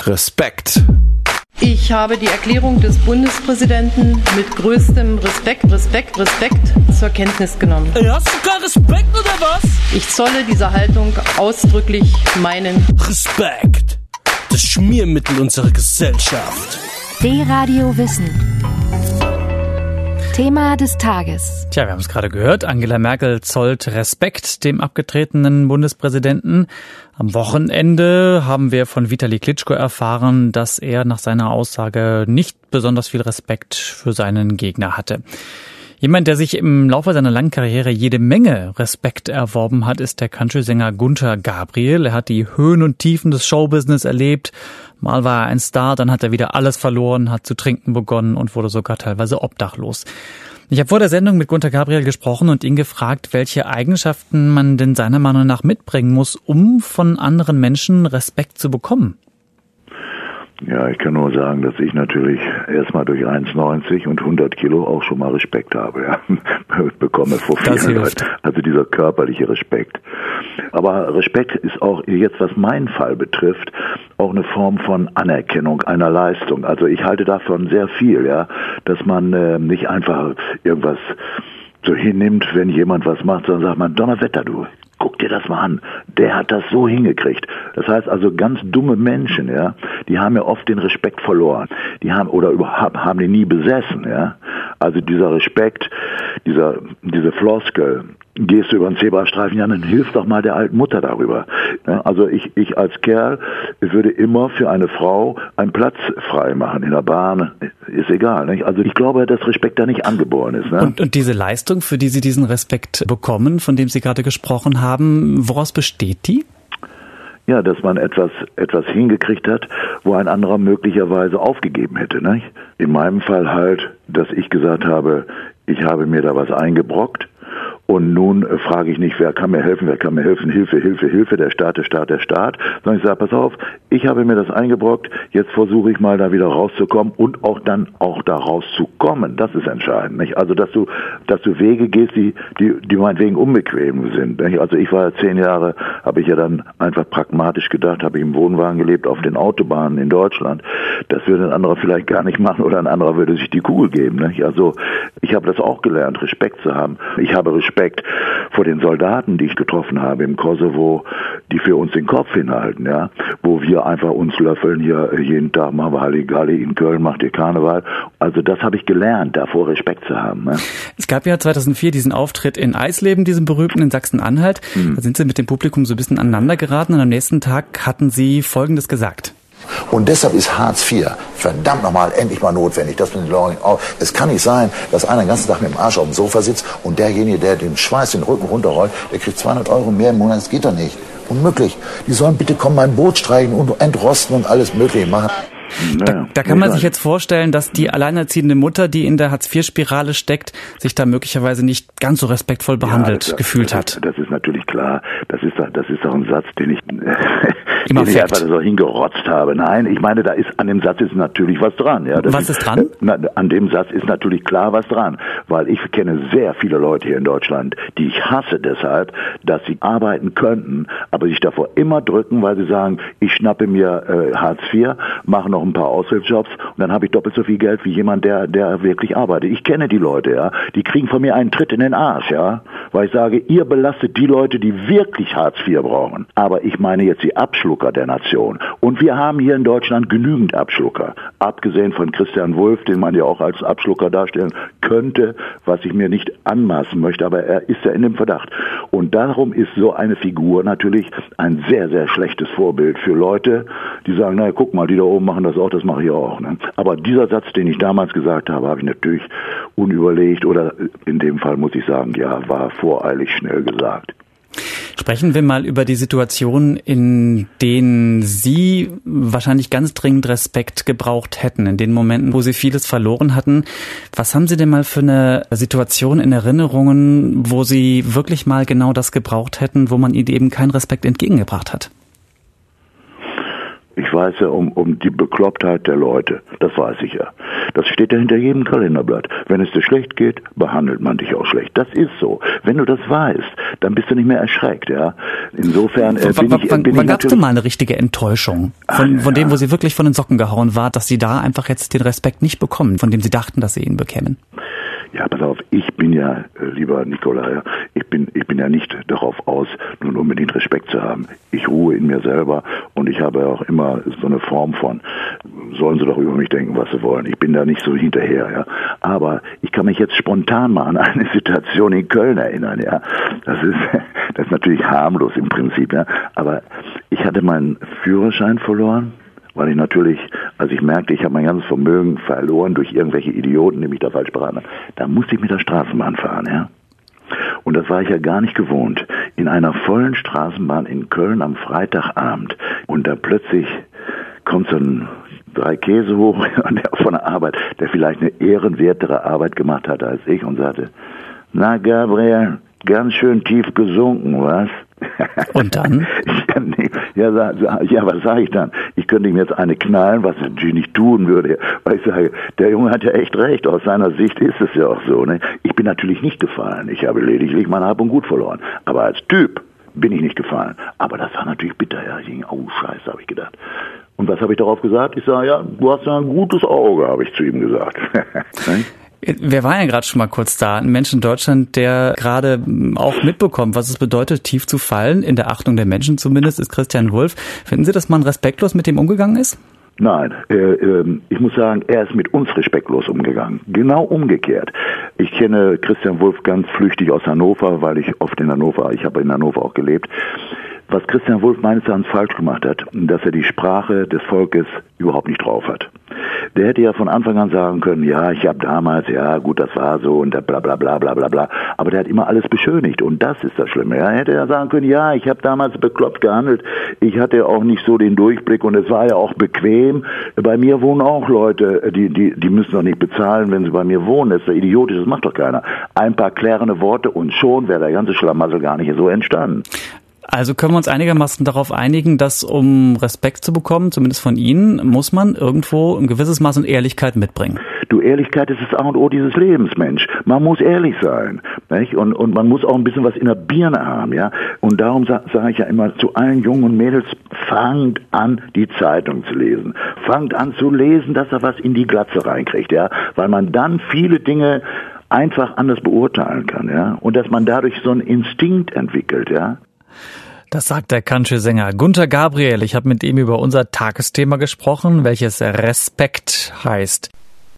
Respekt. Ich habe die Erklärung des Bundespräsidenten mit größtem Respekt zur Kenntnis genommen. Hast du keinen Respekt oder was? Ich zolle dieser Haltung ausdrücklich meinen Respekt. Das Schmiermittel unserer Gesellschaft. D-Radio Wissen. Thema des Tages. Tja, wir haben es gerade gehört. Angela Merkel zollt Respekt dem abgetretenen Bundespräsidenten. Am Wochenende haben wir von Vitali Klitschko erfahren, dass er nach seiner Aussage nicht besonders viel Respekt für seinen Gegner hatte. Jemand, der sich im Laufe seiner langen Karriere jede Menge Respekt erworben hat, ist der Country-Sänger Günther Gabriel. Er hat die Höhen und Tiefen des Showbusiness erlebt. Mal war er ein Star, dann hat er wieder alles verloren, hat zu trinken begonnen und wurde sogar teilweise obdachlos. Ich habe vor der Sendung mit Günther Gabriel gesprochen und ihn gefragt, welche Eigenschaften man denn seiner Meinung nach mitbringen muss, um von anderen Menschen Respekt zu bekommen. Ja, ich kann nur sagen, dass ich natürlich erstmal durch 1,90 und 100 Kilo auch schon mal Respekt habe. Ja. Bekomme vor vielen Leuten. Also dieser körperliche Respekt. Aber Respekt ist auch jetzt, was meinen Fall betrifft, auch eine Form von Anerkennung einer Leistung. Also ich halte davon sehr viel, ja, dass man nicht einfach irgendwas so hinnimmt, wenn jemand was macht, sondern sagt man, Donnerwetter, du, guck dir das mal an, der hat das so hingekriegt. Das heißt also, ganz dumme Menschen, ja, die haben ja oft den Respekt verloren. Die haben oder überhaupt haben den nie besessen, ja. Also dieser Respekt, diese Floskel, gehst du über den Zebrastreifen, ja, dann hilf doch mal der alten Mutter darüber. Ja, also ich als Kerl würde immer für eine Frau einen Platz frei machen in der Bahn, ist egal. Nicht? Also ich glaube, dass Respekt da nicht angeboren ist. Ne? Und diese Leistung, für die Sie diesen Respekt bekommen, von dem Sie gerade gesprochen haben, woraus besteht die? Ja, dass man etwas hingekriegt hat, wo ein anderer möglicherweise aufgegeben hätte. Nicht? In meinem Fall halt, dass ich gesagt habe, ich habe mir da was eingebrockt. Und nun frage ich nicht, wer kann mir helfen, Hilfe, der Staat. Sondern ich sage, pass auf, ich habe mir das eingebrockt, jetzt versuche ich mal da wieder rauszukommen und auch dann auch da rauszukommen. Das ist entscheidend, nicht? Also, dass du Wege gehst, die meinetwegen unbequem sind, nicht? Also ich war ja 10 Jahre, habe ich ja dann einfach pragmatisch gedacht, habe ich im Wohnwagen gelebt, auf den Autobahnen in Deutschland. Das würde ein anderer vielleicht gar nicht machen oder ein anderer würde sich die Kugel geben, nicht? Also, ich habe das auch gelernt, Respekt zu haben. Ich habe Respekt vor den Soldaten, die ich getroffen habe im Kosovo, die für uns den Kopf hinhalten, ja, wo wir einfach uns löffeln, hier jeden Tag machen wir Halligalli, in Köln macht ihr Karneval. Also das habe ich gelernt, davor Respekt zu haben. Ne? Es gab ja 2004 diesen Auftritt in Eisleben, diesem berühmten in Sachsen-Anhalt. Da sind Sie mit dem Publikum so ein bisschen aneinander geraten und am nächsten Tag hatten Sie Folgendes gesagt. Und deshalb ist Hartz IV verdammt nochmal endlich mal notwendig. Es kann nicht sein, dass einer den ganzen Tag mit dem Arsch auf dem Sofa sitzt und derjenige, der den Schweiß den Rücken runterrollt, der kriegt 200 € mehr im Monat. Das geht doch nicht. Unmöglich. Die sollen bitte kommen, mein Boot streichen und entrosten und alles Mögliche machen. Da kann man sich jetzt vorstellen, dass die alleinerziehende Mutter, die in der Hartz-IV-Spirale steckt, sich da möglicherweise nicht ganz so respektvoll behandelt gefühlt hat. Das ist natürlich klar. Das ist doch ein Satz, den ich einfach so hingerotzt habe. Nein, ich meine, an dem Satz ist natürlich was dran. Ja, was ist dran? An dem Satz ist natürlich klar was dran. Weil ich kenne sehr viele Leute hier in Deutschland, die ich hasse deshalb, dass sie arbeiten könnten, aber sich davor immer drücken, weil sie sagen, ich schnappe mir Hartz IV, mache noch ein paar Aushilfsjobs und dann habe ich doppelt so viel Geld wie jemand, der wirklich arbeitet. Ich kenne die Leute, ja, die kriegen von mir einen Tritt in den Arsch, ja, weil ich sage, ihr belastet die Leute, die wirklich Hartz IV brauchen. Aber ich meine jetzt die Abschlucker der Nation. Und wir haben hier in Deutschland genügend Abschlucker. Abgesehen von Christian Wulff, den man ja auch als Abschlucker darstellen könnte, was ich mir nicht anmaßen möchte, aber er ist ja in dem Verdacht. Und darum ist so eine Figur natürlich ein sehr, sehr schlechtes Vorbild für Leute, die sagen, naja, guck mal, die da oben machen das auch, das mache ich auch. Ne? Aber dieser Satz, den ich damals gesagt habe, habe ich natürlich unüberlegt oder in dem Fall muss ich sagen, ja, war voreilig schnell gesagt. Sprechen wir mal über die Situation, in denen Sie wahrscheinlich ganz dringend Respekt gebraucht hätten, in den Momenten, wo Sie vieles verloren hatten. Was haben Sie denn mal für eine Situation in Erinnerungen, wo Sie wirklich mal genau das gebraucht hätten, wo man Ihnen eben keinen Respekt entgegengebracht hat? Ich weiß ja um die Beklopptheit der Leute, das weiß ich ja. Das steht ja hinter jedem Kalenderblatt. Wenn es dir schlecht geht, behandelt man dich auch schlecht. Das ist so. Wenn du das weißt, dann bist du nicht mehr erschreckt, ja. Insofern wann gab es denn mal eine richtige Enttäuschung von dem, wo Sie wirklich von den Socken gehauen war, dass Sie da einfach jetzt den Respekt nicht bekommen, von dem Sie dachten, dass Sie ihn bekämen? Ja, pass auf, ich bin ja, lieber Nikolai, ich bin ja nicht darauf aus, nun unbedingt Respekt zu haben. Ich ruhe in mir selber und ich habe auch immer so eine Form von, sollen sie doch über mich denken, was sie wollen. Ich bin da nicht so hinterher, ja. Aber ich kann mich jetzt spontan mal an eine Situation in Köln erinnern, ja. Das ist natürlich harmlos im Prinzip, ja. Aber ich hatte meinen Führerschein verloren, weil ich natürlich, als ich merkte, ich habe mein ganzes Vermögen verloren durch irgendwelche Idioten, die mich da falsch beraten haben, da musste ich mit der Straßenbahn fahren, ja. Und das war ich ja gar nicht gewohnt. In einer vollen Straßenbahn in Köln am Freitagabend und da plötzlich kommt so ein 3 Käse hoch von der Arbeit, der vielleicht eine ehrenwertere Arbeit gemacht hat als ich und sagte, na Gabriel, ganz schön tief gesunken, was? Und dann? Ja, was sage ich dann? Ich könnte ihm jetzt eine knallen, was ich natürlich nicht tun würde, weil ich sage, der Junge hat ja echt recht, aus seiner Sicht ist es ja auch so. Ne? Ich bin natürlich nicht gefallen, ich habe lediglich mein Hab und Gut verloren, aber als Typ bin ich nicht gefallen. Aber das war natürlich bitter, ja. Ich denke, oh Scheiße, habe ich gedacht. Und was habe ich darauf gesagt? Ich sage, ja, du hast ja ein gutes Auge, habe ich zu ihm gesagt. Wir waren ja gerade schon mal kurz da. Ein Mensch in Deutschland, der gerade auch mitbekommt, was es bedeutet, tief zu fallen, in der Achtung der Menschen zumindest, ist Christian Wulff. Finden Sie, dass man respektlos mit dem umgegangen ist? Nein, ich muss sagen, er ist mit uns respektlos umgegangen. Genau umgekehrt. Ich kenne Christian Wulff ganz flüchtig aus Hannover, weil ich oft in Hannover, ich habe in Hannover auch gelebt. Was Christian Wulff meines Erachtens falsch gemacht hat, dass er die Sprache des Volkes überhaupt nicht drauf hat. Der hätte ja von Anfang an sagen können, ja, ich habe damals, ja gut, das war so und bla bla bla bla bla bla. Aber der hat immer alles beschönigt und das ist das Schlimme. Er hätte ja sagen können, ja, ich habe damals bekloppt gehandelt, ich hatte auch nicht so den Durchblick und es war ja auch bequem. Bei mir wohnen auch Leute, die müssen doch nicht bezahlen, wenn sie bei mir wohnen. Das ist ja idiotisch, das macht doch keiner. Ein paar klärende Worte und schon wäre der ganze Schlamassel gar nicht so entstanden. Also können wir uns einigermaßen darauf einigen, dass um Respekt zu bekommen, zumindest von Ihnen, muss man irgendwo ein gewisses Maß an Ehrlichkeit mitbringen. Du, Ehrlichkeit ist das A und O dieses Lebens, Mensch. Man muss ehrlich sein, nicht? Und man muss auch ein bisschen was in der Birne haben, ja. Und darum sage ich ja immer zu allen Jungen und Mädels, fangt an, die Zeitung zu lesen. Fangt an zu lesen, dass er was in die Glatze reinkriegt, ja. Weil man dann viele Dinge einfach anders beurteilen kann, ja. Und dass man dadurch so einen Instinkt entwickelt, ja. Das sagt der Country-Sänger Gunter Gabriel. Ich habe mit ihm über unser Tagesthema gesprochen, welches Respekt heißt.